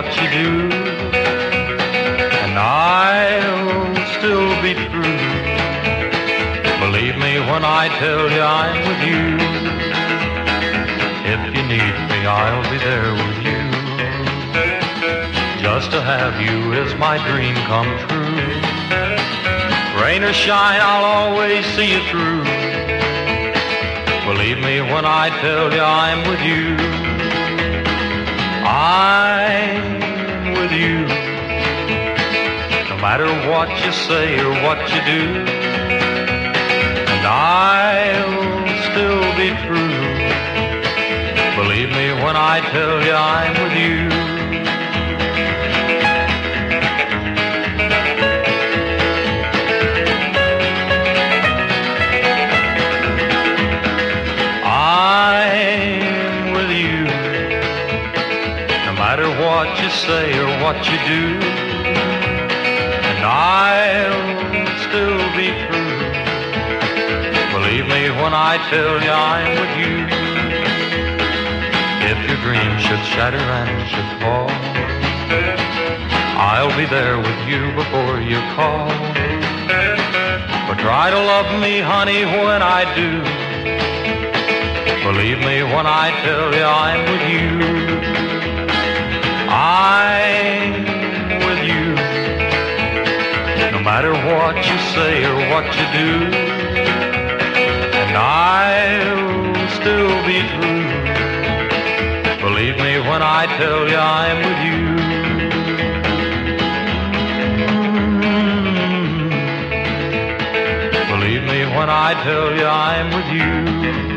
what you do, and I'll still be true. Believe me when I tell you I'm with you. If you need me, I'll be there with you. Just to have you is my dream come true. Rain or shine, I'll always see you through. Believe me when I tell you I'm with you. I'm with you. No matter what you say or what you do, and I'll still be true. Believe me when I tell you I'm with you. I'm with you. No matter what you say or what you do, and I'll still be true. Believe me when I tell you I'm with you. If your dreams should shatter and should fall, I'll be there with you before you call. But try to love me, honey, when I do. Believe me when I tell you I'm with you. I'm with you. No matter what you say or what you do, and I'll still be true. Believe me when I tell you I'm with you. Believe me when I tell you I'm with you.